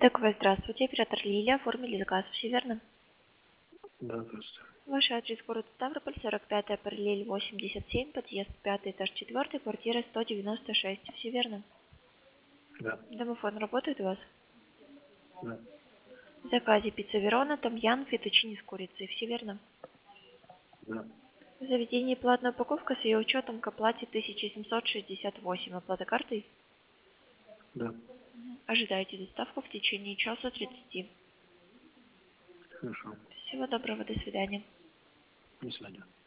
ТКВ, здравствуйте. Оператор Лилия. Оформили заказ. Все верно? Да, здравствуйте. Ваш адрес город Ставрополь, 45-я параллель 87, подъезд 5 этаж 4, квартира 196. Все верно? Да, Домофон работает у вас? да, В заказе пицца Верона, томьян, фетучини с курицей. Все верно? да, В заведении платная упаковка с ее учетом к оплате 1768. Оплата картой? да. Ожидайте доставку в течение часа 30. Хорошо. Всего доброго, до свидания. До свидания.